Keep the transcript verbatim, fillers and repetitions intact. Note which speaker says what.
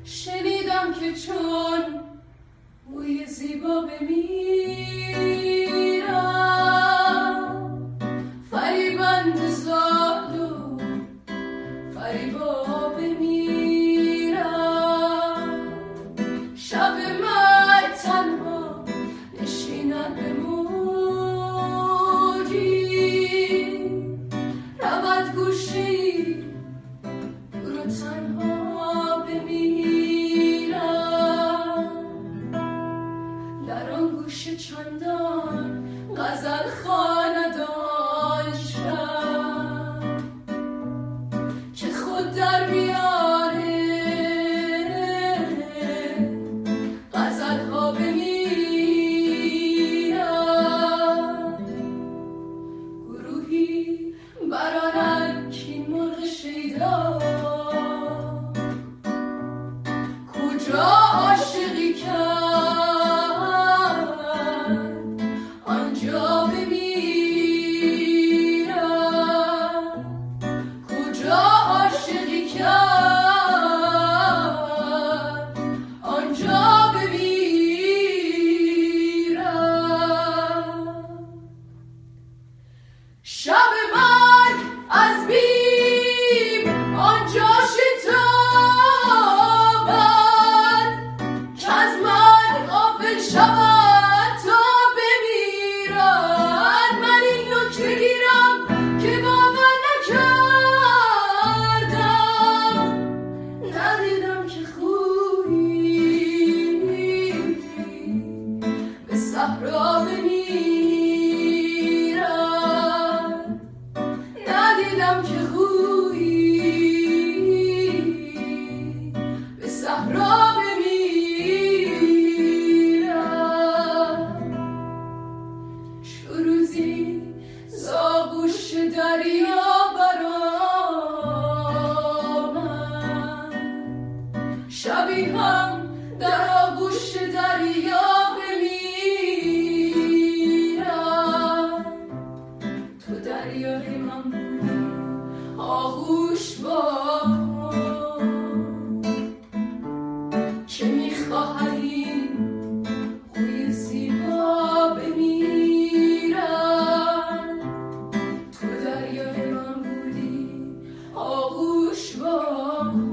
Speaker 1: شنیدم که چون بوی زیبا بمیرم، فریبنده زاد و فریبا بمیرم، شب مرگ تنها نشینم به موجی، رود گوشی دور و تنها بمیرم، در آن گوشه چندان غزل خواندان شب که خود در میانه غزل ها بمیرم، گروهی برانند کین مرغ شیدا کجا عاشقی کرد آنجا بمیرم، کجا عاشقی کرد آنجا بمیرم، شب مرگ از بیم آنجا شتابد که از من غافل شود تا بمیرد، من این نکته گیرم که باور نکردم، ندیدم که خویی به صحرا بمیرد، ندیدم که خویی به صحرا بمیرد، چو روزی ز آغوش دریا برآمد، شبی هم در آغوش دریا بمیرد، تو دریای من بودی آغوش وا کن که میخواهد این خوی زیبا بمیرد، تو دریای من بودی آغوش وا کن